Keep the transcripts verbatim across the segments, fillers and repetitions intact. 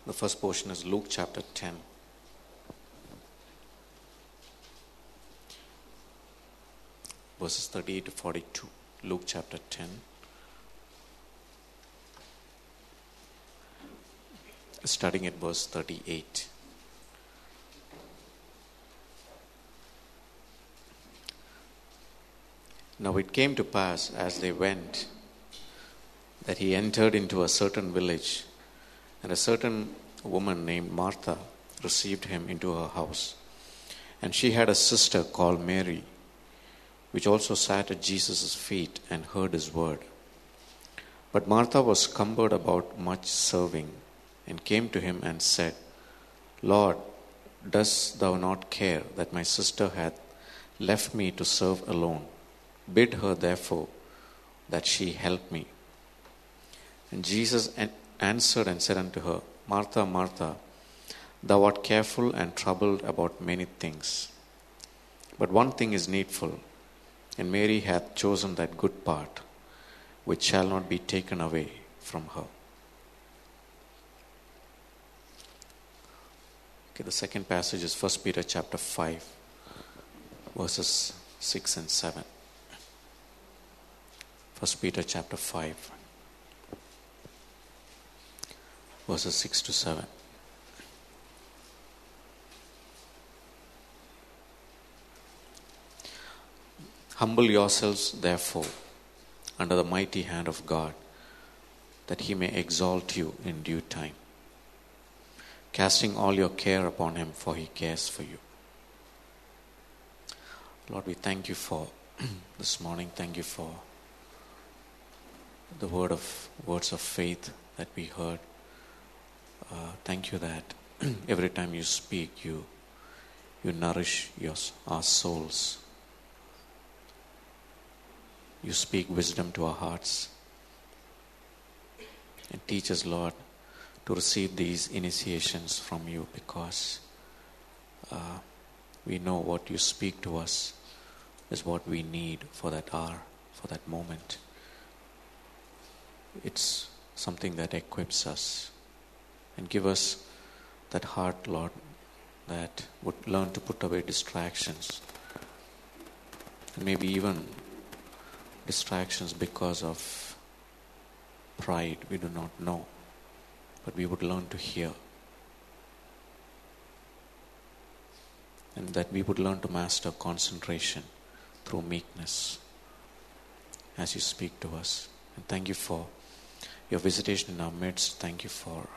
The first portion is Luke chapter ten. Verses thirty-eight to forty-two. Luke chapter ten. Starting at verse thirty-eight. Now it came to pass as they went that he entered into a certain village, and a certain woman named Martha received him into her house. And she had a sister called Mary, which also sat at Jesus' feet and heard his word. But Martha was cumbered about much serving, and came to him and said, Lord, dost thou not care that my sister hath left me to serve alone? Bid her therefore that she help me. And Jesus answered and said unto her, Martha, Martha, thou art careful and troubled about many things. But one thing is needful, and Mary hath chosen that good part, which shall not be taken away from her. Okay, the second passage is First Peter chapter five, verses six and seven. First Peter chapter five, verses six to seven. Humble yourselves, therefore, under the mighty hand of God, that he may exalt you in due time, casting all your care upon him, for he cares for you. Lord, we thank you for this morning. Thank you for the word of words of faith that we heard. Uh, thank you that every time you speak, you you nourish your, our souls. You speak wisdom to our hearts. And teach us, Lord, to receive these initiations from you, because uh, we know what you speak to us is what we need for that hour, for that moment. It's something that equips us. And give us that heart, Lord, that would learn to put away distractions. And maybe even distractions because of pride, we do not know. But we would learn to hear. And that we would learn to master concentration through meekness as you speak to us. And thank you for your visitation in our midst. Thank you for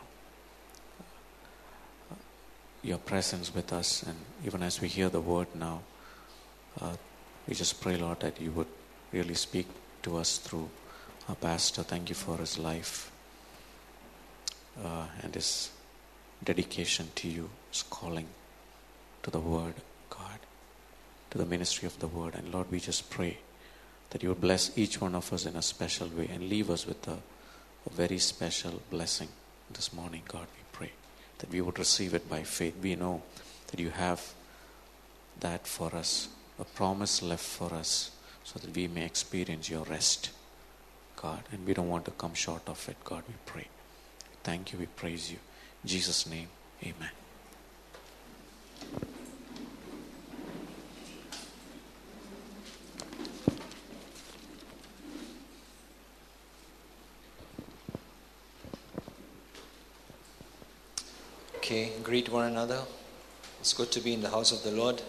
your presence with us. And even as we hear the word now, uh, we just pray, Lord, that you would really speak to us through our pastor. Thank you for his life uh, and his dedication to you, his calling to the word, God, to the ministry of the word. And Lord, we just pray that you would bless each one of us in a special way and leave us with a, a very special blessing this morning, God, we pray. That we would receive it by faith. We know that you have that for us, a promise left for us, so that we may experience your rest, God. And we don't want to come short of it, God, we pray. Thank you, we praise you. In Jesus' name, amen. Okay, greet one another. It's good to be in the house of the Lord.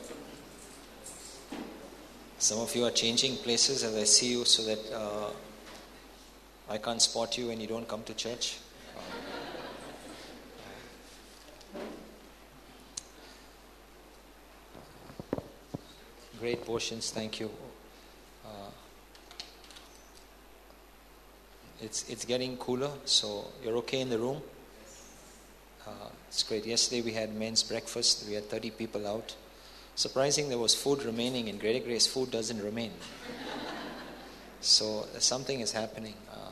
Some of you are changing places as I see you, so that uh, I can't spot you when you don't come to church. Great portions, thank you. Uh, it's it's getting cooler, so you're okay in the room? Uh, it's great. Yesterday we had men's breakfast. We had thirty people out. Surprising, there was food remaining. In Greater Grace, food doesn't remain. So something is happening. Uh,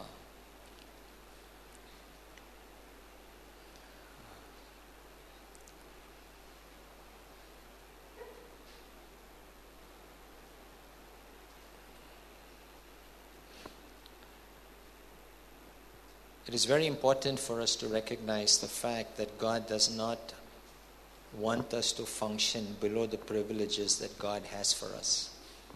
It is very important for us to recognize the fact that God does not want us to function below the privileges that God has for us.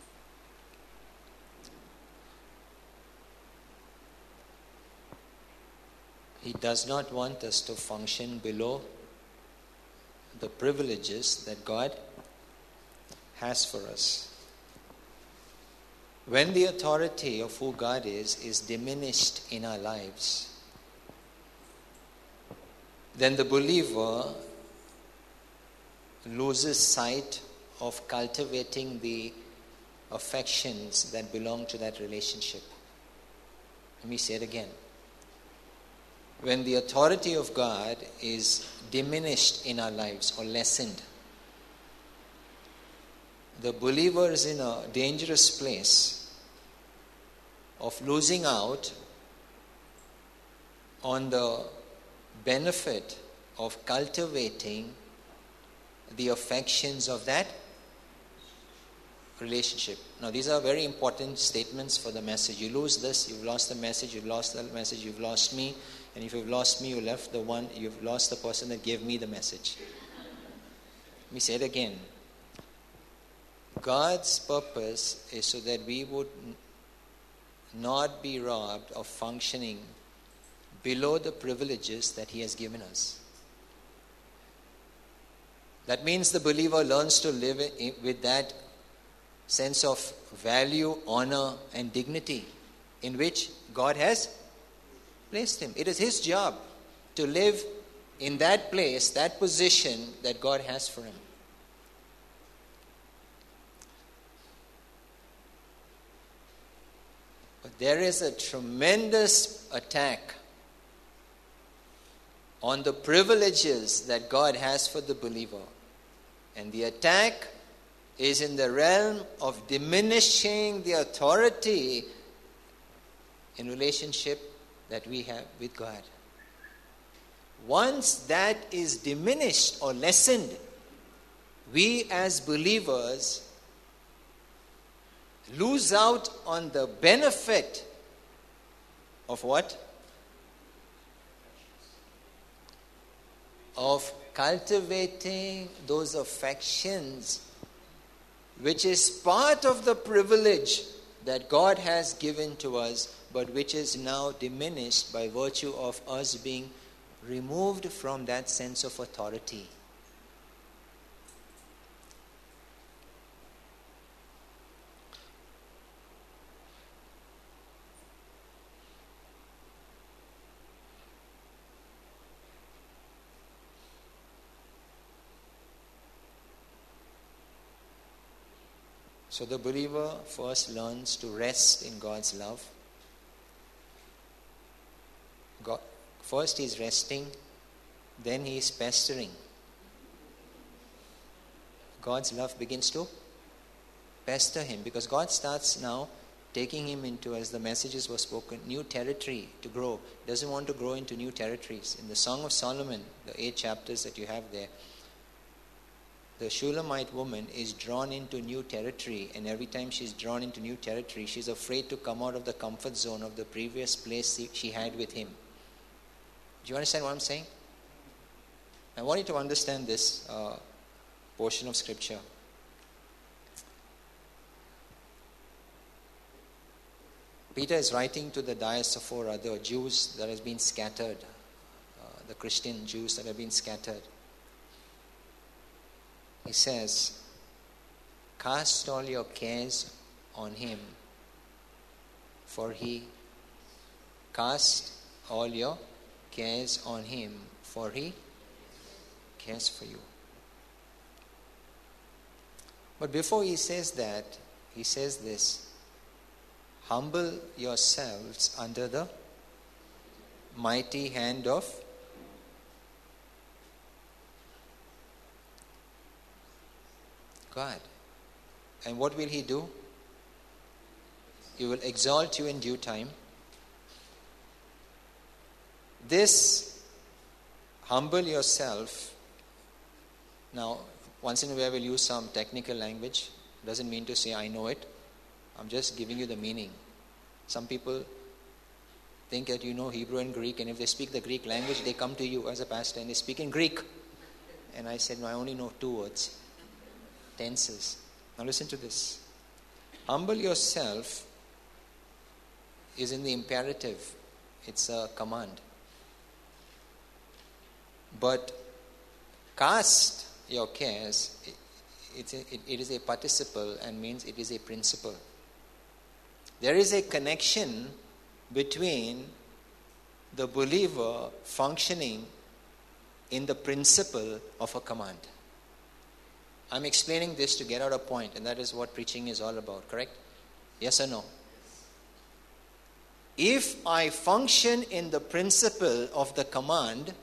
He does not want us to function below the privileges that God has for us. When the authority of who God is is diminished in our lives, then the believer loses sight of cultivating the affections that belong to that relationship. Let me say it again. When the authority of God is diminished in our lives or lessened, the believer is in a dangerous place of losing out on the benefit of cultivating the affections of that relationship. Now, these are very important statements for the message. You lose this, you've lost the message, you've lost the message, you've lost me. And if you've lost me, you left the one, you've lost the person that gave me the message. Let me say it again. God's purpose is so that we would not be robbed of functioning below the privileges that He has given us. That means the believer learns to live with that sense of value, honor, and dignity in which God has placed him. It is his job to live in that place, that position that God has for him. But there is a tremendous attack on the privileges that God has for the believer. And the attack is in the realm of diminishing the authority in relationship that we have with God. Once that is diminished or lessened, we as believers lose out on the benefit of what? Of cultivating those affections, which is part of the privilege that God has given to us, but which is now diminished by virtue of us being removed from that sense of authority. So the believer first learns to rest in God's love. God, first he is resting, then he is pestering. God's love begins to pester him because God starts now taking him into, as the messages were spoken, new territory to grow. He doesn't want to grow into new territories. In the Song of Solomon, the eight chapters that you have there, the Shulamite woman is drawn into new territory, and every time she's drawn into new territory, she's afraid to come out of the comfort zone of the previous place she had with him. Do you understand what I'm saying? I want you to understand this uh, portion of scripture. Peter is writing to the diaspora, the Jews that have been scattered, uh, the Christian Jews that have been scattered. He says, cast all your cares on him, for he cast all your cares on him, for he cares for you. But before he says that, he says this, humble yourselves under the mighty hand of God. And what will he do? He will exalt you in due time. This humble yourself. Now, once in a while we'll use some technical language. Doesn't mean to say I know it. I'm just giving you the meaning. Some people think that you know Hebrew and Greek, and if they speak the Greek language, they come to you as a pastor and they speak in Greek. And I said, no, I only know two words. Tenses. Now listen to this. Humble yourself is in the imperative. It's a command. But cast your cares, it, it, it, it is a participle and means it is a principle. There is a connection between the believer functioning in the principle of a command. I'm explaining this to get out a point, and that is what preaching is all about, correct? Yes or no? If I function in the principle of the command,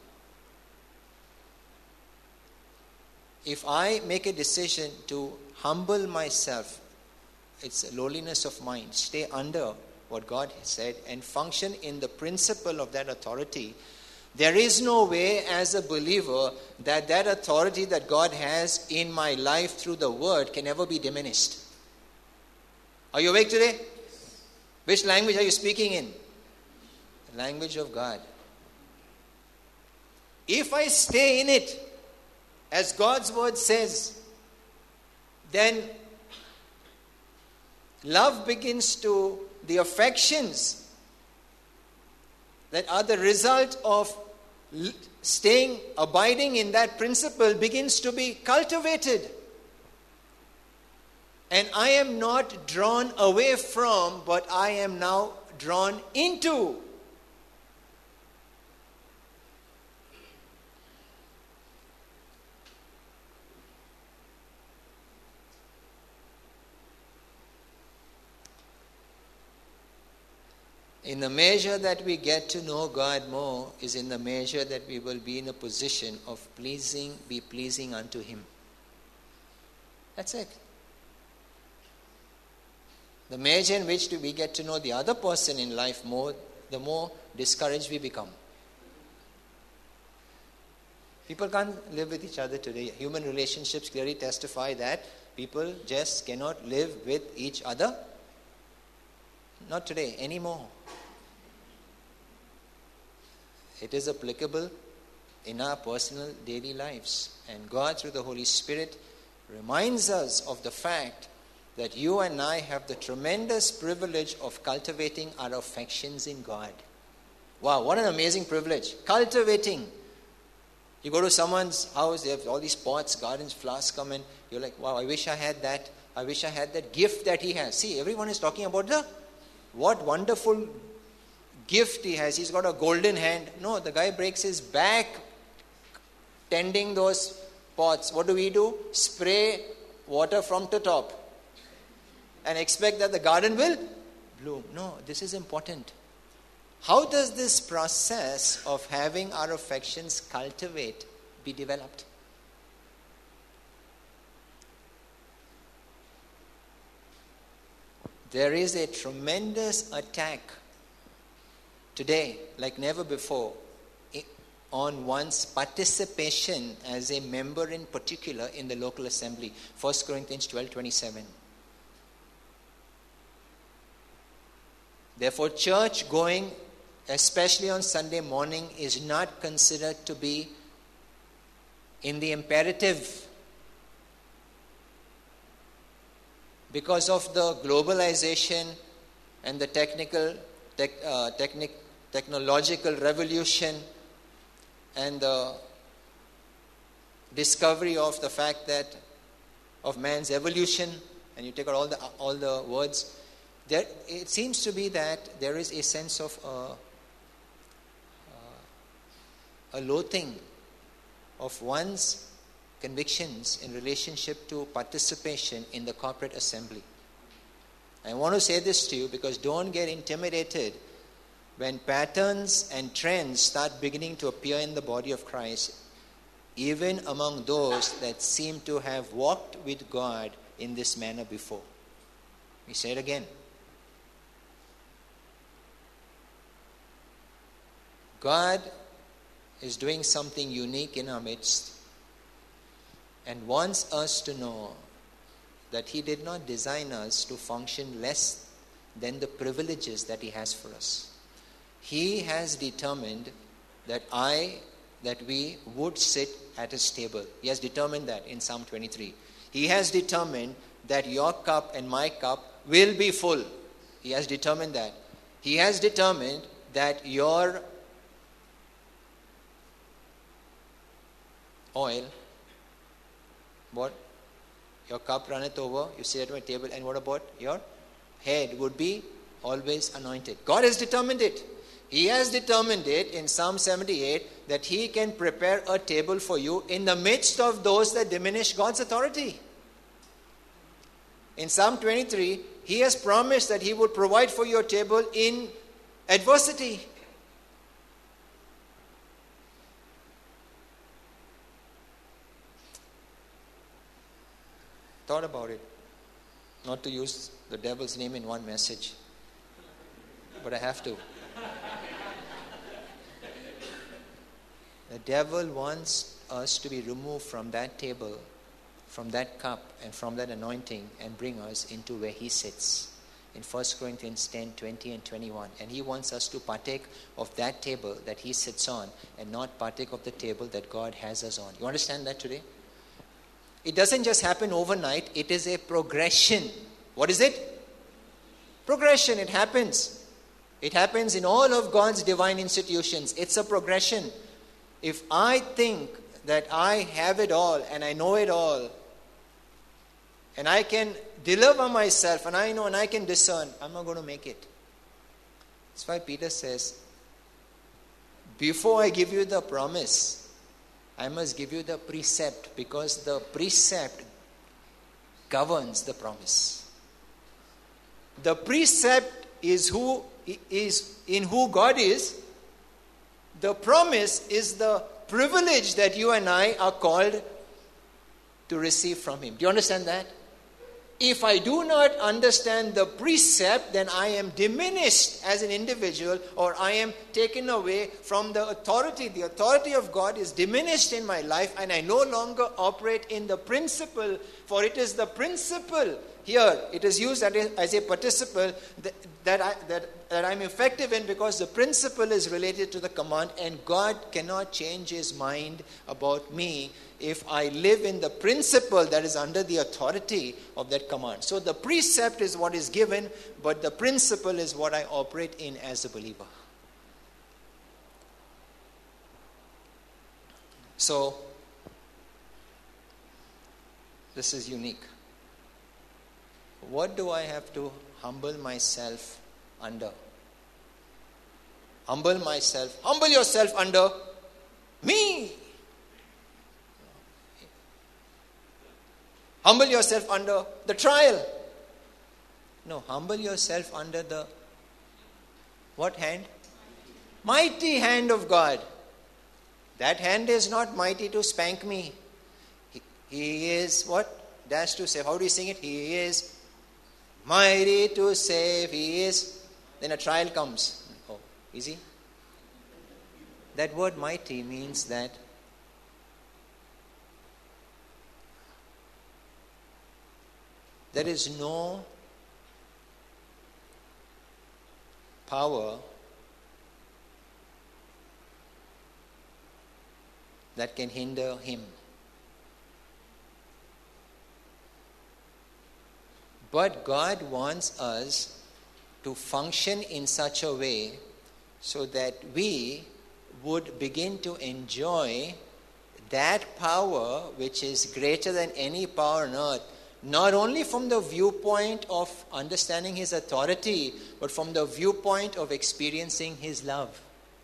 if I make a decision to humble myself, it's a lowliness of mind, stay under what God has said and function in the principle of that authority, there is no way as a believer that that authority that God has in my life through the word can ever be diminished. Are you awake today? Which language are you speaking in? The language of God. If I stay in it, as God's word says, then love begins to, the affections that are the result of staying, abiding in that principle begins to be cultivated. And I am not drawn away from, but I am now drawn into. In the measure that we get to know God more is in the measure that we will be in a position of pleasing, be pleasing unto Him. That's it. The measure in which we get to know the other person in life more, the more discouraged we become. People can't live with each other today. Human relationships clearly testify that people just cannot live with each other. Not today, anymore. It is applicable in our personal daily lives. And God, through the Holy Spirit, reminds us of the fact that you and I have the tremendous privilege of cultivating our affections in God. Wow, what an amazing privilege. Cultivating. You go to someone's house, they have all these pots, gardens, flowers come in. You're like, wow, I wish I had that. I wish I had that gift that he has. See, everyone is talking about the what wonderful gift he has. He's got a golden hand. No, the guy breaks his back tending those pots. What do we do? Spray water from the top and expect that the garden will bloom. No, this is important. How does this process of having our affections cultivate, be developed? There is a tremendous attack today, like never before, on one's participation as a member in particular in the local assembly. First Corinthians twelve twenty-seven. Therefore, church going, especially on Sunday morning, is not considered to be in the imperative. Because of the globalization and the technical, tech, uh, technic, technological revolution and the discovery of the fact that of man's evolution, and you take out all the all the words, there it seems to be that there is a sense of uh, uh, a loathing of one's convictions in relationship to participation in the corporate assembly. I want to say this to you because don't get intimidated when patterns and trends start beginning to appear in the body of Christ, even among those that seem to have walked with God in this manner before. We say it again. God is doing something unique in our midst and wants us to know that He did not design us to function less than the privileges that He has for us. He has determined that I, that we would sit at his table. He has determined that in Psalm twenty-three. He has determined that your cup and my cup will be full. He has determined that. He has determined that your oil, what? Your cup runneth over, you sit at my table, and what about your head would be always anointed. God has determined it. He has determined it in Psalm seventy-eight that He can prepare a table for you in the midst of those that diminish God's authority. In Psalm twenty-three, He has promised that He would provide for your table in adversity. Thought about it. Not to use the devil's name in one message, but I have to. The devil wants us to be removed from that table, from that cup, and from that anointing, and bring us into where he sits. In First Corinthians ten, twenty and twenty-one. And he wants us to partake of that table that he sits on, and not partake of the table that God has us on. You understand that today? It doesn't just happen overnight. It is a progression. What is it? Progression. It happens. It happens in all of God's divine institutions. It's a progression. If I think that I have it all and I know it all, and I can deliver myself, and I know and I can discern, I'm not going to make it. That's why Peter says, before I give you the promise, I must give you the precept, because the precept governs the promise. The precept is who is in who God is. The promise is the privilege that you and I are called to receive from Him. Do you understand that? If I do not understand the precept, then I am diminished as an individual, or I am taken away from the authority. The authority of God is diminished in my life, and I no longer operate in the principle, for it is the principle. Here, it is used as a participle that, that, I, that, that I'm effective in, because the principle is related to the command, and God cannot change His mind about me if I live in the principle that is under the authority of that command. So the precept is what is given, but the principle is what I operate in as a believer. So, this is unique. What do I have to humble myself under? Humble myself. Humble yourself under me. Humble yourself under the trial. No, humble yourself under the what hand? Mighty hand of God. That hand is not mighty to spank me. He, he is what? Dash to save. How do you sing it? He is mighty to save. He is. Then a trial comes. Oh, easy. That word mighty means that there is no power that can hinder Him. But God wants us to function in such a way so that we would begin to enjoy that power which is greater than any power on earth, not only from the viewpoint of understanding His authority, but from the viewpoint of experiencing His love.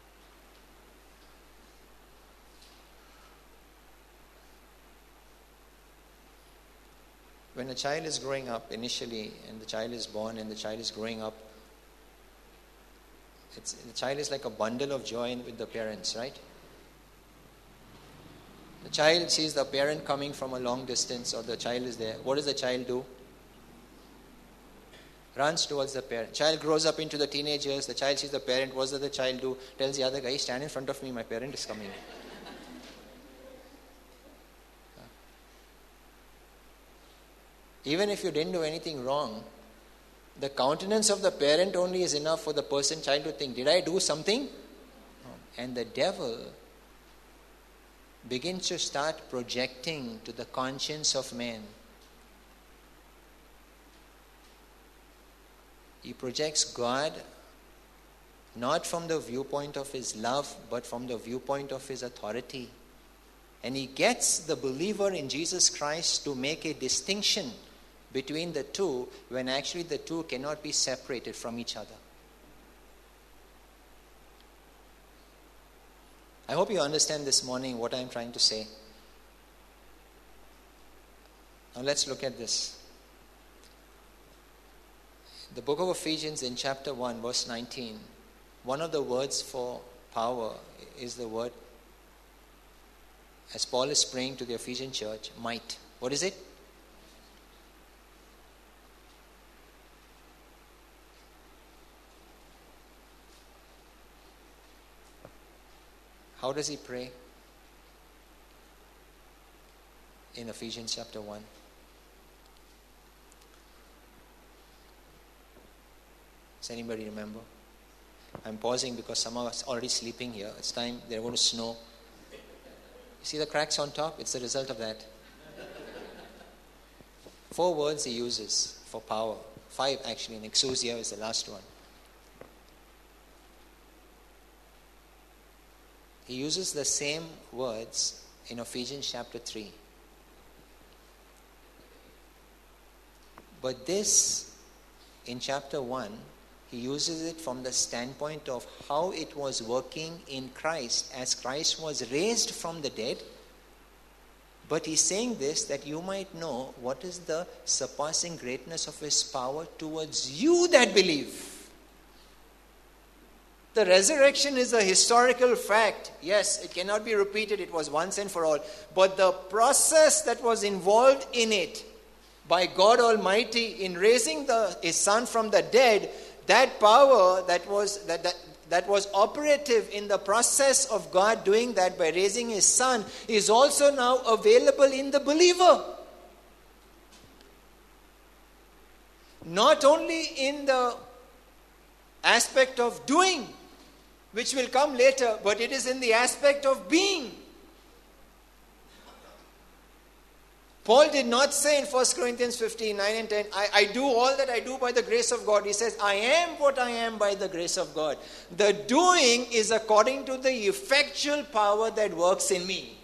When a child is growing up initially, and the child is born and the child is growing up, it's, the child is like a bundle of joy with the parents, right? The child sees the parent coming from a long distance, or the child is there. What does the child do? Runs towards the parent. Child grows up into the teenage years. The child sees the parent. What does the child do? Tells the other guy, stand in front of me, my parent is coming. Even if you didn't do anything wrong, The countenance of the parent only is enough for the person, child to think, did I do something? And the devil begins to start projecting to the conscience of man. He projects God not from the viewpoint of his love, but from the viewpoint of his authority. And he gets the believer in Jesus Christ to make a distinction between the two, when actually the two cannot be separated from each other. I hope you understand this morning what I'm trying to say. Now let's look at this. The book of Ephesians in chapter one, verse nineteen, one of the words for power is the word, as Paul is praying to the Ephesian church, might. What is it? How does he pray in Ephesians chapter one? Does anybody remember? I'm pausing because some of us are already sleeping here. It's time, they're going to snow. You see the cracks on top? It's the result of that. Four words he uses for power. Five actually, and exousia is the last one. He uses the same words in Ephesians chapter three. But this, in chapter one, he uses it from the standpoint of how it was working in Christ as Christ was raised from the dead. But he's saying this that you might know what is the surpassing greatness of his power towards you that believe. The resurrection is a historical fact. Yes, it cannot be repeated. It was once and for all. But the process that was involved in it by God Almighty in raising the, his son from the dead, that power that was that, that that was operative in the process of God doing that by raising his son is also now available in the believer. Not only in the aspect of doing, which will come later, but it is in the aspect of being. Paul did not say in First Corinthians fifteen, nine and ten, I, I do all that I do by the grace of God. He says, I am what I am by the grace of God. The doing is according to the effectual power that works in me.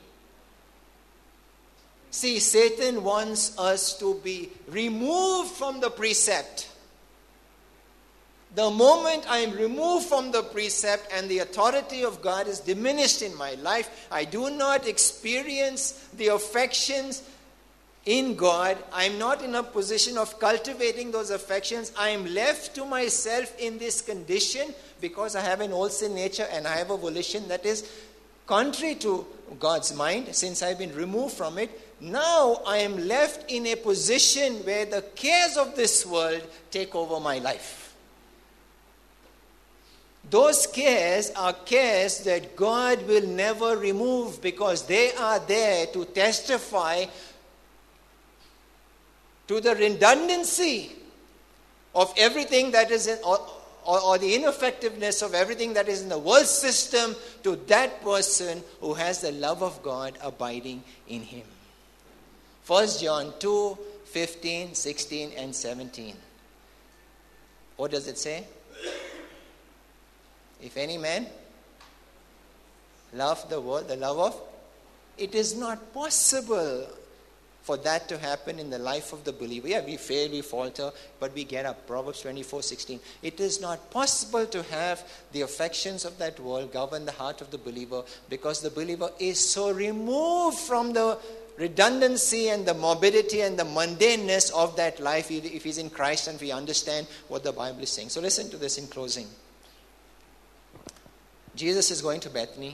See, Satan wants us to be removed from the precept. The moment I am removed from the precept and the authority of God is diminished in my life, I do not experience the affections in God. I am not in a position of cultivating those affections. I am left to myself in this condition because I have an old sin nature and I have a volition that is contrary to God's mind since I have been removed from it. Now I am left in a position where the cares of this world take over my life. Those cares are cares that God will never remove because they are there to testify to the redundancy of everything that is in, or, or, or the ineffectiveness of everything that is in the world system to that person who has the love of God abiding in him. First John two, fifteen, sixteen and seventeen. What does it say? If any man love the world, the love of, it is not possible for that to happen in the life of the believer. Yeah, we fail, we falter, but we get up. Proverbs twenty-four, sixteen. It is not possible to have the affections of that world govern the heart of the believer because the believer is so removed from the redundancy and the morbidity and the mundaneness of that life if he's in Christ and we understand what the Bible is saying. So listen to this in closing. Jesus is going to Bethany.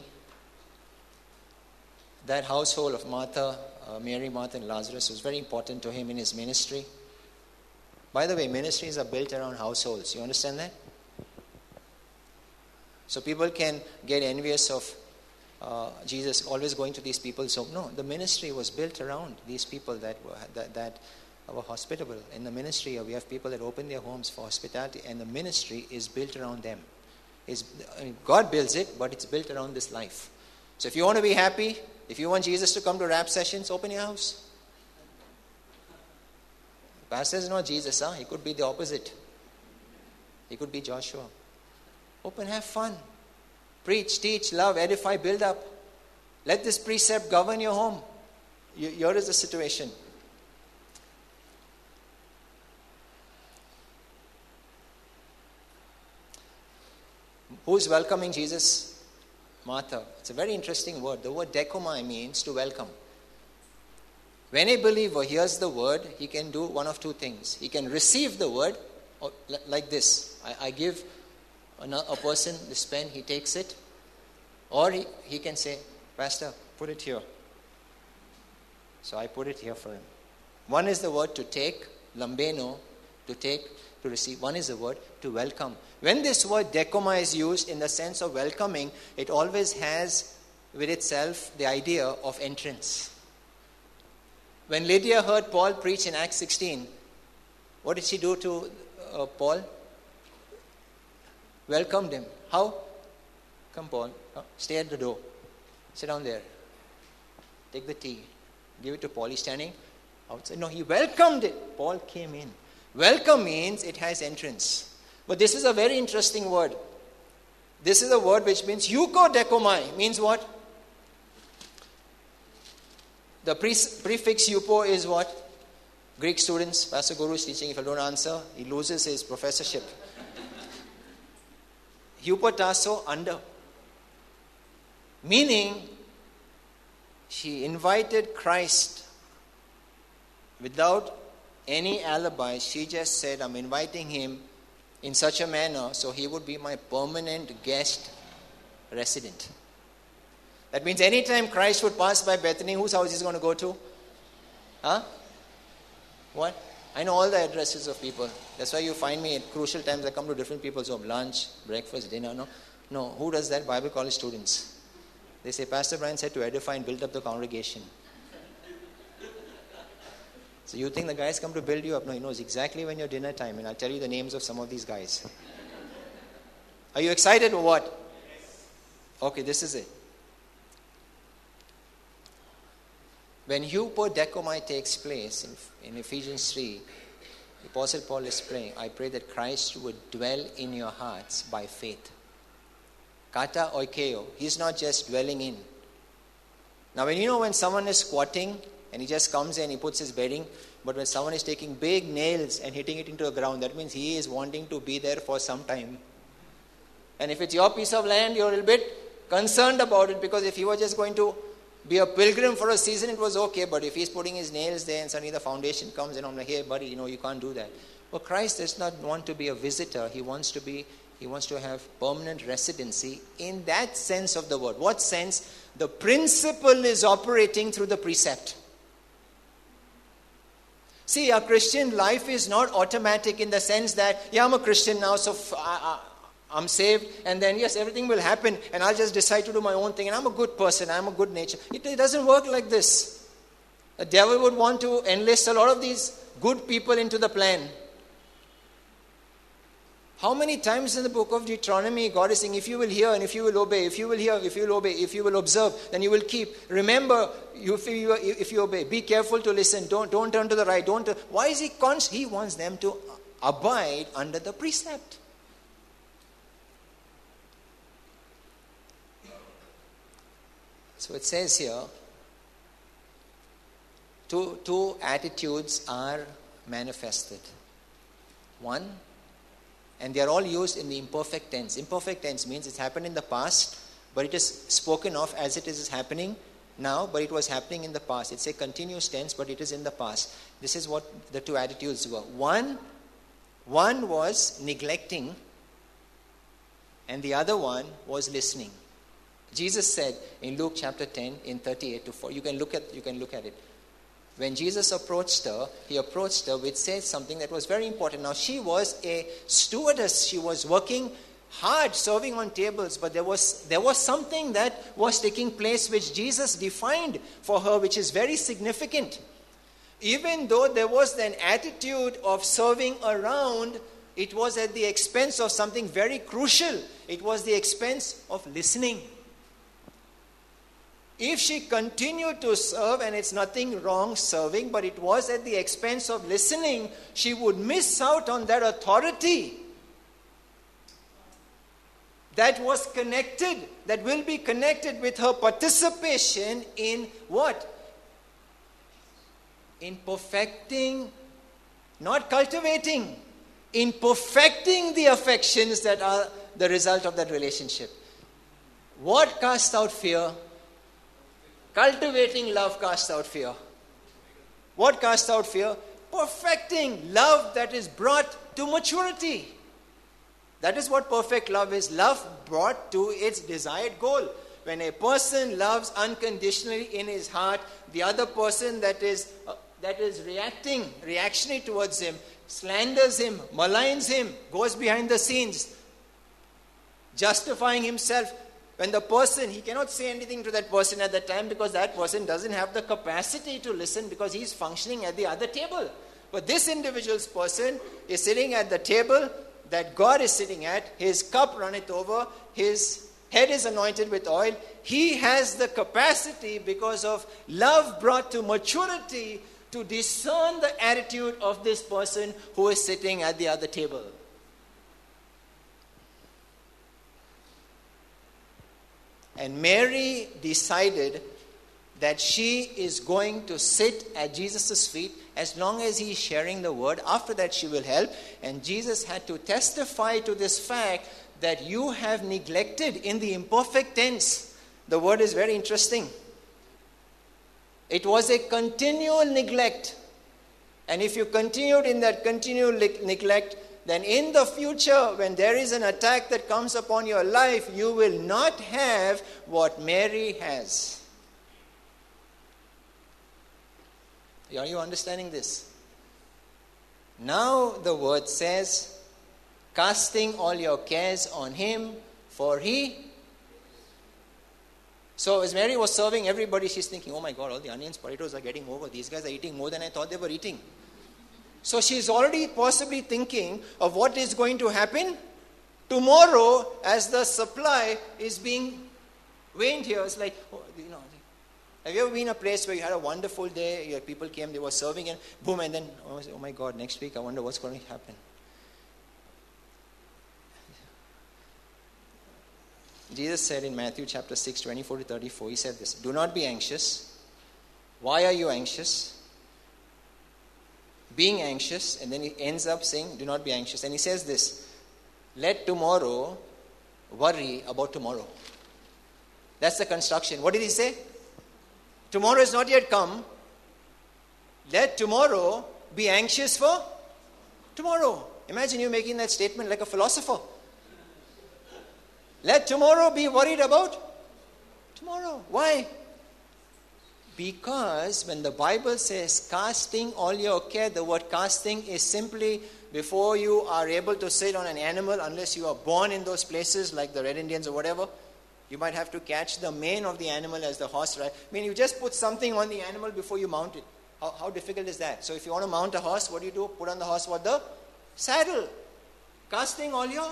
That household of Martha, uh, Mary, Martha, and Lazarus was very important to him in his ministry. By the way, ministries are built around households. You understand that? So people can get envious of uh, Jesus always going to these people's home. No, the ministry was built around these people that were that, that our hospitable. In the ministry, we have people that open their homes for hospitality, and the ministry is built around them. Is God builds it, but it's built around this life. So if you want to be happy, if you want Jesus to come to rap sessions, open your house. Pastor is not Jesus, huh? He could be the opposite. He could be Joshua. Open, have fun. Preach, teach, love, edify, build up. Let this precept govern your home. Here is the situation. Who's welcoming Jesus? Martha. It's a very interesting word. The word dekomai means to welcome. When a believer hears the word, he can do one of two things. He can receive the word or, like this. I, I give a, a person this pen, he takes it. Or he, he can say, Pastor, put it here. So I put it here for him. One is the word to take, lambeno, to take, to receive. One is the word to welcome. When this word dekoma is used in the sense of welcoming, it always has with itself the idea of entrance. When Lydia heard Paul preach in Acts sixteen, what did she do to uh, Paul? Welcomed him. How? Come, Paul. Oh, stay at the door. Sit down there. Take the tea. Give it to Paul. He's standing outside. No, he welcomed it. Paul came in. Welcome means it has entrance. But this is a very interesting word. This is a word which means euko dekomai. Means what? The pre- prefix eupo is what? Greek students, Pastor Guru is teaching. If I don't answer, he loses his professorship. Eupotasso, under. Meaning, she invited Christ without any alibi. She just said, I'm inviting him in such a manner so he would be my permanent guest resident. That means anytime Christ would pass by Bethany, whose house he's going to go to? Huh? What? I know all the addresses of people. That's why you find me at crucial times. I come to different people's home. Lunch, breakfast, dinner. No, no. Who does that? Bible college students. They say, Pastor Brian said to edify and build up the congregation. So you think the guys come to build you up? No, he knows exactly when your dinner time. And I'll tell you the names of some of these guys. Are you excited or what? Okay, this is it. When eupodekomai takes place in, in Ephesians three, the Apostle Paul is praying, I pray that Christ would dwell in your hearts by faith. Kata oikeo. He's not just dwelling in. Now when you know when someone is squatting and he just comes in, he puts his bedding, but when someone is taking big nails and hitting it into the ground, that means he is wanting to be there for some time. And if it's your piece of land, you're a little bit concerned about it, because if he was just going to be a pilgrim for a season, it was okay. But if he's putting his nails there and suddenly the foundation comes and I'm like, hey buddy, you know, you can't do that. Well, Christ does not want to be a visitor. He wants to be, he wants to have permanent residency in that sense of the word. What sense? The principle is operating through the precept. See, a Christian life is not automatic in the sense that, yeah, I'm a Christian now, so f- I, I, I'm saved, and then yes, everything will happen, and I'll just decide to do my own thing, and I'm a good person, I'm a good nature. It, it doesn't work like this. The devil would want to enlist a lot of these good people into the plan. How many times in the book of Deuteronomy, God is saying, if you will hear and if you will obey, if you will hear, if you will obey, if you will observe, then you will keep. Remember, you, if, you, if you obey, be careful to listen. Don't, don't turn to the right. Don't. Turn. Why is he constant? He wants them to abide under the precept. So it says here, two, two attitudes are manifested. One, and they are all used in the imperfect tense. Imperfect tense means it's happened in the past, but it is spoken of as it is happening now, but it was happening in the past. It's a continuous tense, but it is in the past. This is what the two attitudes were. One, one was neglecting, and the other one was listening. Jesus said in Luke chapter ten, in thirty-eight to forty, you can look at you can look at it. When Jesus approached her, he approached her which said something that was very important. Now she was a stewardess. She was working hard, serving on tables, but there was there was something that was taking place which Jesus defined for her, which is very significant. Even though there was an attitude of serving around, it was at the expense of something very crucial. It was the expense of listening. If she continued to serve, and it's nothing wrong serving, but it was at the expense of listening, she would miss out on that authority that was connected, that will be connected with her participation in what? In perfecting, not cultivating, in perfecting the affections that are the result of that relationship. What casts out fear? Cultivating love casts out fear. What casts out fear? Perfecting love that is brought to maturity. That is what perfect love is. Love brought to its desired goal. When a person loves unconditionally in his heart, the other person that is uh, that is reacting, reactionary towards him, slanders him, maligns him, goes behind the scenes, justifying himself. When the person, he cannot say anything to that person at that time because that person doesn't have the capacity to listen because he's functioning at the other table. But this individual's person is sitting at the table that God is sitting at. His cup runneth over. His head is anointed with oil. He has the capacity, because of love brought to maturity, to discern the attitude of this person who is sitting at the other table. And Mary decided that she is going to sit at Jesus' feet as long as he is sharing the word. After that, she will help. And Jesus had to testify to this fact that you have neglected, in the imperfect tense. The word is very interesting. It was a continual neglect. And if you continued in that continual neglect, then in the future, when there is an attack that comes upon your life, you will not have what Mary has. Are you understanding this? Now the word says, casting all your cares on him, for he... So as Mary was serving everybody, she's thinking, oh my God, all the onions, potatoes are getting over. These guys are eating more than I thought they were eating. So she's already possibly thinking of what is going to happen tomorrow as the supply is being waned here. It's like, oh, you know, have you ever been in a place where you had a wonderful day, your people came, they were serving, and boom, and then, oh, oh my God, next week I wonder what's going to happen. Jesus said in Matthew chapter six, twenty-four to thirty-four, he said this, do not be anxious. Why are you anxious? Being anxious, and then he ends up saying, do not be anxious. And he says this, let tomorrow worry about tomorrow. That's the construction. What did he say? Tomorrow is not yet come. Let tomorrow be anxious for tomorrow. Imagine you making that statement like a philosopher. Let tomorrow be worried about tomorrow. Why? Because when the Bible says casting all your care, the word casting is simply before you are able to sit on an animal, unless you are born in those places like the Red Indians or whatever, you might have to catch the mane of the animal as the horse, right? I mean, you just put something on the animal before you mount it. How, how difficult is that? So if you want to mount a horse, what do you do? Put on the horse what? The saddle. Casting all your...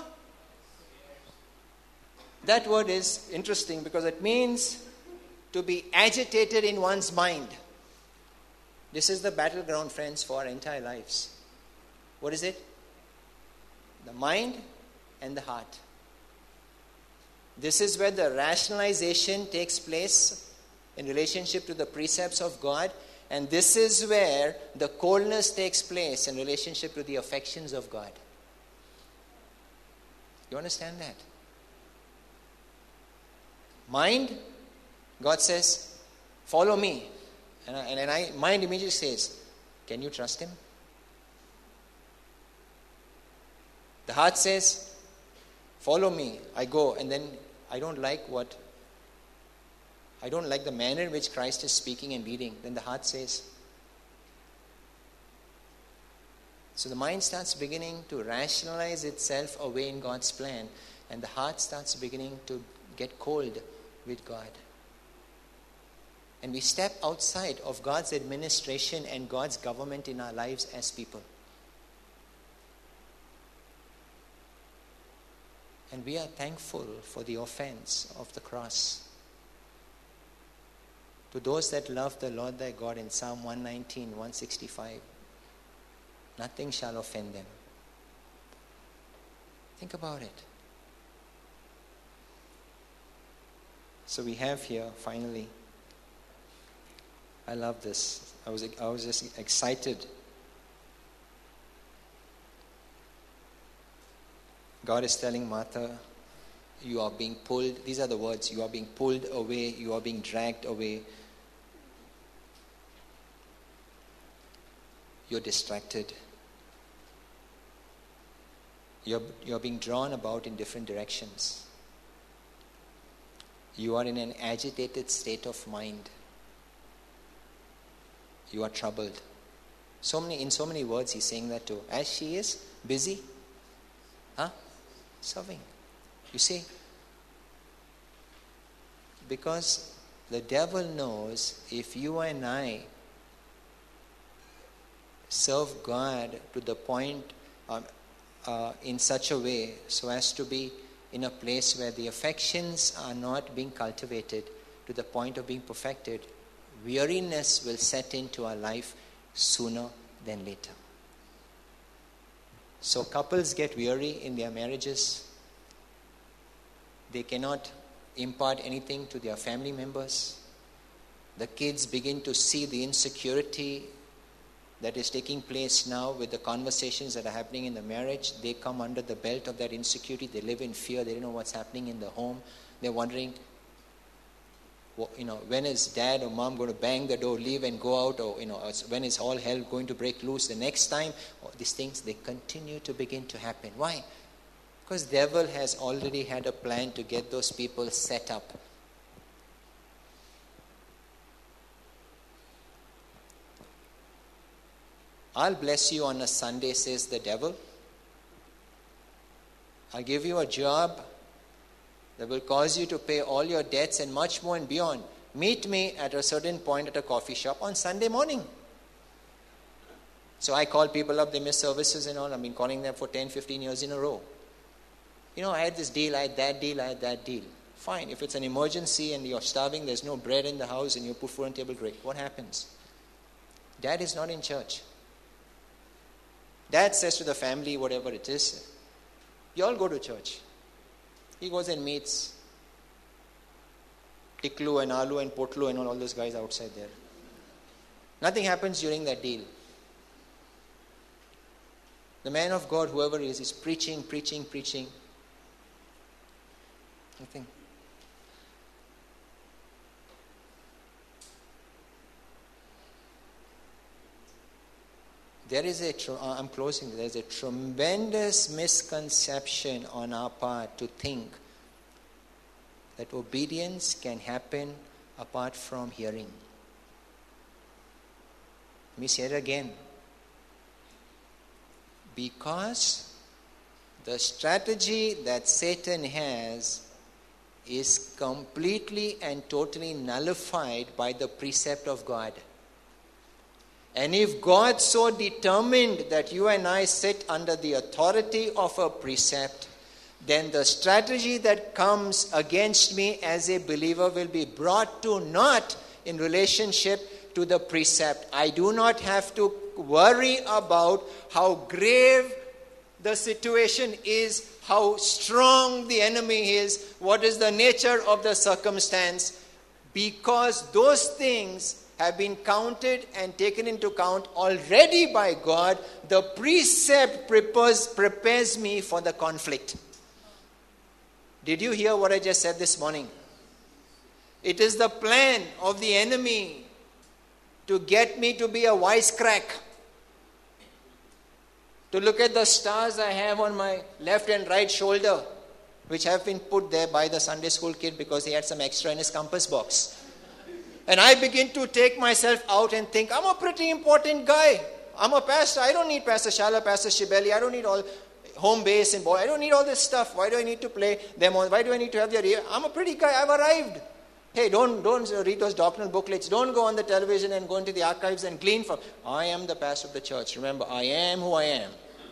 That word is interesting because it means to be agitated in one's mind. This is the battleground, friends, for our entire lives. What is it? The mind and the heart. This is where the rationalization takes place in relationship to the precepts of God, and this is where the coldness takes place in relationship to the affections of God. You understand that? Mind, God says, follow me. And, I, and I, mind immediately says, can you trust him? The heart says, follow me. I go, and then I don't like what, I don't like the manner in which Christ is speaking and leading. Then the heart says. So the mind starts beginning to rationalize itself away in God's plan, and the heart starts beginning to get cold with God. And we step outside of God's administration and God's government in our lives as people. And we are thankful for the offense of the cross. To those that love the Lord thy God, in Psalm one nineteen, one sixty-five, nothing shall offend them. Think about it. So we have here, finally, I love this. I was, I was just excited. God is telling Martha, you are being pulled. These are the words. You are being pulled away. You are being dragged away. You're distracted. You're, you're being drawn about in different directions. You are in an agitated state of mind. You are troubled. So many, in so many words, he's saying that too. As she is busy, huh? Serving. You see? Because the devil knows if you and I serve God to the point um, uh, in such a way so as to be in a place where the affections are not being cultivated to the point of being perfected, weariness will set into our life sooner than later. So couples get weary in their marriages. They cannot impart anything to their family members. The kids begin to see the insecurity that is taking place now with the conversations that are happening in the marriage. They come under the belt of that insecurity. They live in fear. They don't know what's happening in the home. They're wondering, you know, when is dad or mom going to bang the door, leave and go out, or, you know, when is all hell going to break loose the next time? Or these things, they continue to begin to happen. Why? Because the devil has already had a plan to get those people set up. I'll bless you on a Sunday, says the devil. I'll give you a job that will cause you to pay all your debts and much more and beyond. Meet me at a certain point at a coffee shop on Sunday morning. So I call people up, they miss services and all. I've been calling them for ten, fifteen years in a row. You know, I had this deal, I had that deal, I had that deal. Fine, if it's an emergency and you're starving, there's no bread in the house and you put food on the table, great. What happens? Dad is not in church. Dad says to the family, whatever it is, you all go to church. He goes and meets Tiklu and Alu and Potlu and all, all those guys outside there. Nothing happens during that deal. The man of God, whoever he is, is preaching, preaching, preaching. Nothing. There is a, I'm closing, there's a tremendous misconception on our part to think that obedience can happen apart from hearing. Let me say it again. Because the strategy that Satan has is completely and totally nullified by the precept of God. And if God so determined that you and I sit under the authority of a precept, then the strategy that comes against me as a believer will be brought to naught in relationship to the precept. I do not have to worry about how grave the situation is, how strong the enemy is, what is the nature of the circumstance, because those things have been counted and taken into account already by God. The precept prepares, prepares me for the conflict. Did you hear what I just said this morning? It is the plan of the enemy to get me to be a wisecrack, to look at the stars I have on my left and right shoulder, which have been put there by the Sunday school kid because he had some extra in his compass box. And I begin to take myself out and think, I'm a pretty important guy. I'm a pastor. I don't need Pastor Shala, Pastor Shibeli. I don't need all home base and boy. I don't need all this stuff. Why do I need to play them on? Why do I need to have their ear? I'm a pretty guy. I've arrived. Hey, don't, don't read those doctrinal booklets. Don't go on the television and go into the archives and glean from. I am the pastor of the church. Remember, I am who I am.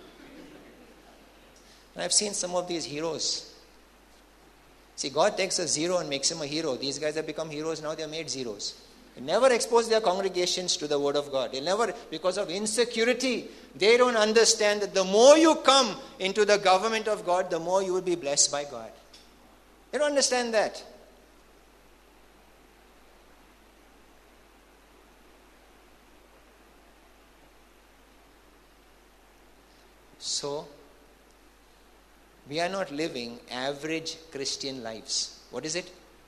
And I've seen some of these heroes. See, God takes a zero and makes him a hero. These guys have become heroes, now they are made zeros. They never expose their congregations to the word of God. They never, because of insecurity, they don't understand that the more you come into the government of God, the more you will be blessed by God. They don't understand that. So, we are not living average Christian lives. What is it?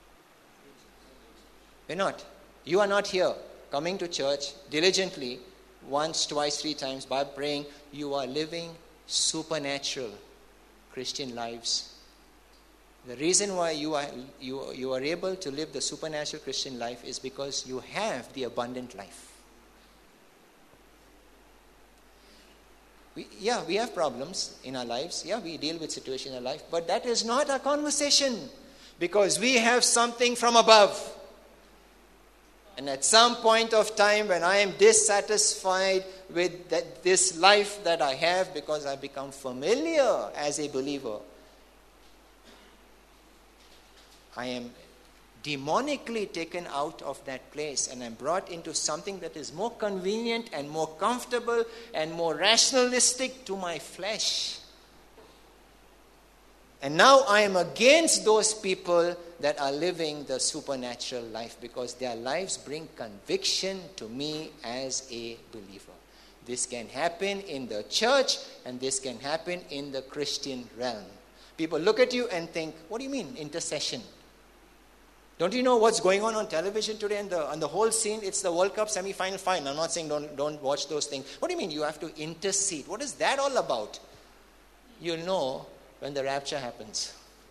We're not. You are not here coming to church diligently once, twice, three times by praying. You are living supernatural Christian lives. The reason why you are you, you are able to live the supernatural Christian life is because you have the abundant life. We, yeah, we have problems in our lives. Yeah, we deal with situations in our life. But that is not our conversation. Because we have something from above. And at some point of time when I am dissatisfied with that, this life that I have because I've become familiar as a believer, I am demonically taken out of that place and I'm brought into something that is more convenient and more comfortable and more rationalistic to my flesh. And now I am against those people that are living the supernatural life because their lives bring conviction to me as a believer. This can happen in the church and this can happen in the Christian realm. People look at you and think, what do you mean intercession? Don't you know what's going on on television today and the, and the whole scene? It's the World Cup semi-final. Fine, I'm not saying don't, don't watch those things. What do you mean you have to intercede? What is that all about? You'll know when the rapture happens.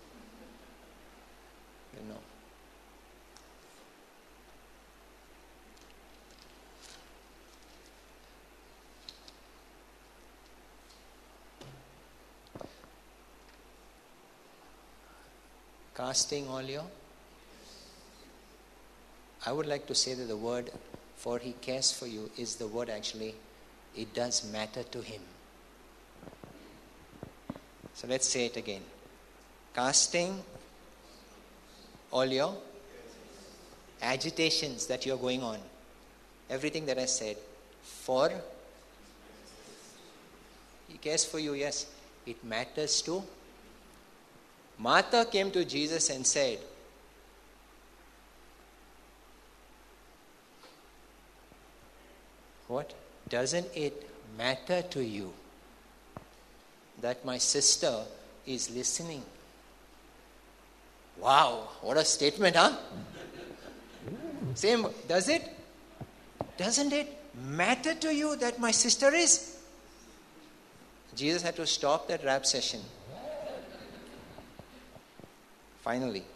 You'll know. Casting all your... I would like to say that the word for he cares for you is the word actually, it does matter to him. So let's say it again. Casting all your agitations that you're going on, everything that I said, for he cares for you, yes. It matters to. Martha came to Jesus and said, what? Doesn't it matter to you that my sister is listening? Wow, what a statement, huh? Same, does it? Doesn't it matter to you that my sister is? Jesus had to stop that rap session. Finally.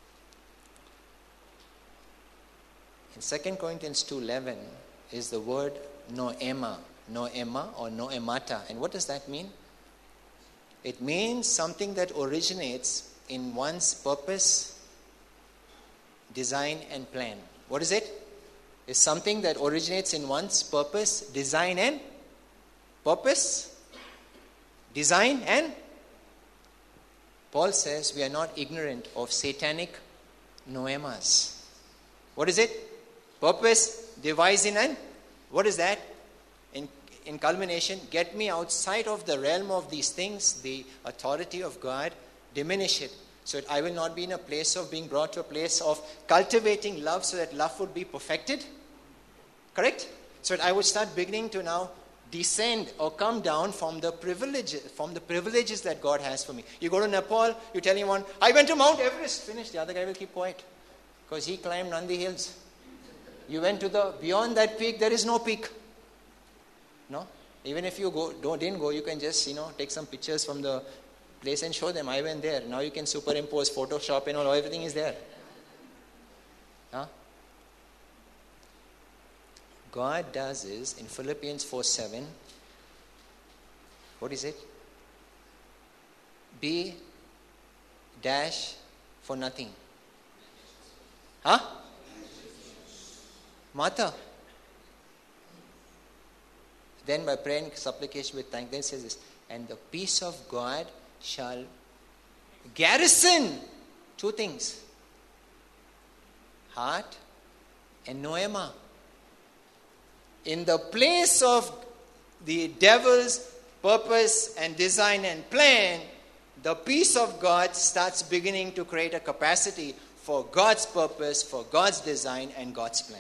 In Second Corinthians two eleven is the word noema, noema or noemata. And what does that mean? It means something that originates in one's purpose, design and plan. What is it? It's something that originates in one's purpose, design and purpose, design and Paul says we are not ignorant of satanic noemas. What is it? Purpose, devising and what is that? In, in culmination, get me outside of the realm of these things, the authority of God, diminish it. So that I will not be in a place of being brought to a place of cultivating love so that love would be perfected. Correct? So that I would start beginning to now descend or come down from the privileges, from the privileges that God has for me. You go to Nepal, you tell anyone, I went to Mount Everest. Finished. The other guy will keep quiet. Because he climbed Nandi Hills. You went to the, beyond that peak, there is no peak. No? Even if you go, don't, didn't go, you can just, you know, take some pictures from the place and show them, I went there. Now you can superimpose, Photoshop and all, everything is there. Huh? God does is, in Philippians four seven, what is it? Be dash for nothing. Huh? Martha. Then by prayer and supplication with thanks, then says this, and the peace of God shall garrison two things, heart and noema. In the place of the devil's purpose and design and plan, the peace of God starts beginning to create a capacity for God's purpose, for God's design and God's plan.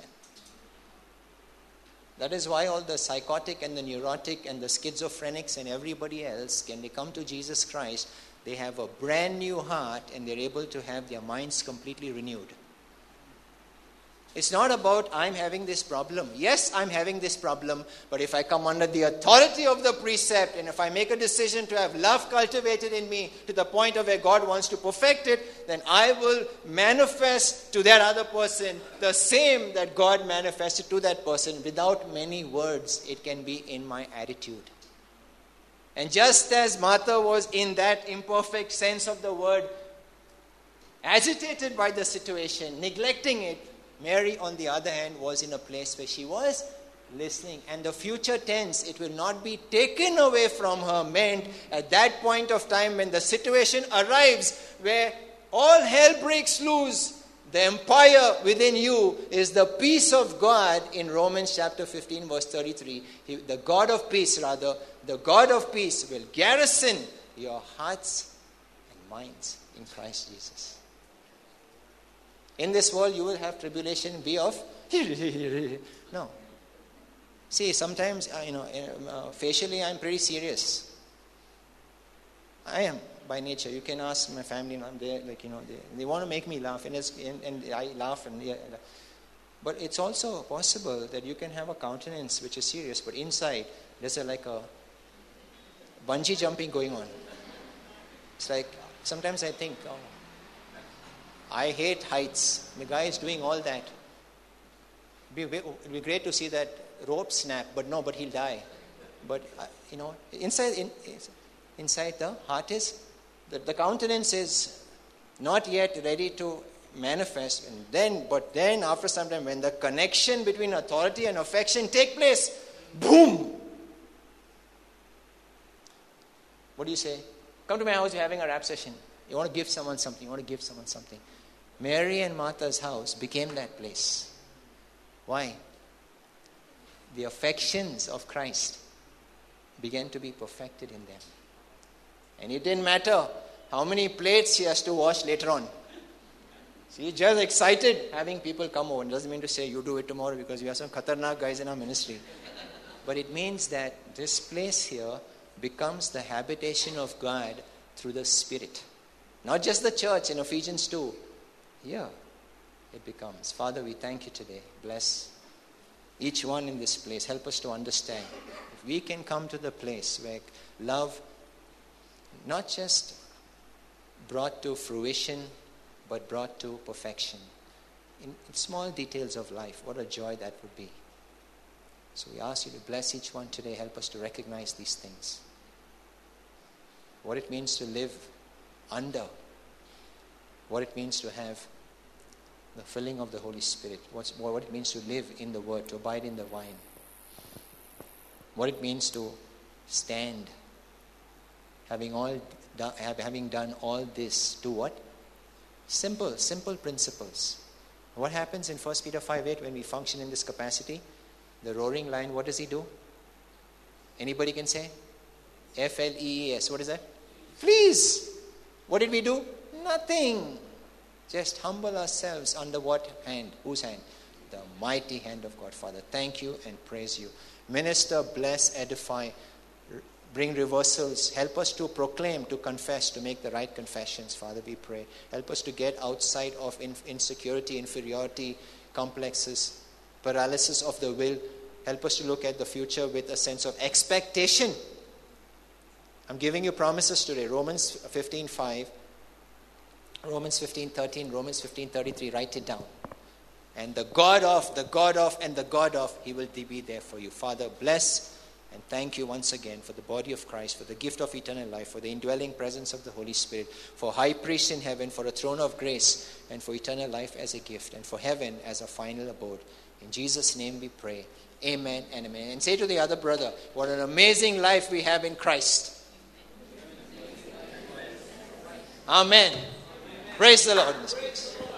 That is why all the psychotic and the neurotic and the schizophrenics and everybody else, when they come to Jesus Christ, they have a brand new heart and they're able to have their minds completely renewed. It's not about I'm having this problem. Yes, I'm having this problem, but if I come under the authority of the precept and if I make a decision to have love cultivated in me to the point of where God wants to perfect it, then I will manifest to that other person the same that God manifested to that person without many words. It can be in my attitude. And just as Martha was in that imperfect sense of the word, agitated by the situation, neglecting it, Mary, on the other hand, was in a place where she was listening. And the future tense, it will not be taken away from her, meant at that point of time when the situation arrives where all hell breaks loose, the empire within you is the peace of God in Romans chapter fifteen verse thirty-three. He, the God of peace, rather, the God of peace will garrison your hearts and minds in Christ Jesus. In this world, you will have tribulation be of no. See, sometimes, uh, you know, uh, facially I'm pretty serious. I am by nature. You can ask my family, and I'm there, like, you know, they, they want to make me laugh, and, it's, and, and I laugh. and yeah, But it's also possible that you can have a countenance which is serious, but inside there's a, like a bungee jumping going on. It's like, sometimes I think, oh, I hate heights. The guy is doing all that. It would be great to see that rope snap, but no, but he'll die. But, uh, you know, inside in, inside the heart is, the, the countenance is not yet ready to manifest. And then, but then after some time, when the connection between authority and affection take place, boom! What do you say? Come to my house, you're having a rap session. You want to give someone something. You want to give someone something. Mary and Martha's house became that place. Why? The affections of Christ began to be perfected in them. And it didn't matter how many plates she has to wash later on. She's just excited having people come over. It doesn't mean to say you do it tomorrow because we have some khatarnak guys in our ministry. But it means that this place here becomes the habitation of God through the Spirit. Not just the church in Ephesians two. Here it becomes. Father, we thank you today. Bless each one in this place. Help us to understand. If we can come to the place where love not just brought to fruition, but brought to perfection. In, in small details of life, what a joy that would be. So we ask you to bless each one today. Help us to recognize these things. What it means to live under. What it means to have the filling of the Holy Spirit. What's, what it means to live in the Word, to abide in the vine. What it means to stand. Having all do, having done all this, do what? Simple, simple principles. What happens in First Peter five eight when we function in this capacity? The roaring lion, what does he do? Anybody can say? F L E E S. What is that? Flees. What did we do? Nothing. Just humble ourselves under what hand? Whose hand? The mighty hand of God. Father, thank you and praise you. Minister, bless, edify, bring reversals. Help us to proclaim, to confess, to make the right confessions. Father, we pray. Help us to get outside of insecurity, inferiority, complexes, paralysis of the will. Help us to look at the future with a sense of expectation. I'm giving you promises today. Romans fifteen five. Romans fifteen thirteen, Romans fifteen thirty-three, write it down. And the God of, the God of, and the God of, He will be there for you. Father, bless And thank you once again for the body of Christ, for the gift of eternal life, for the indwelling presence of the Holy Spirit, for high priest in heaven, for a throne of grace, and for eternal life as a gift, and for heaven as a final abode. In Jesus' name we pray. Amen and amen. And say to the other brother, what an amazing life we have in Christ. Amen. Praise the Lord in this place.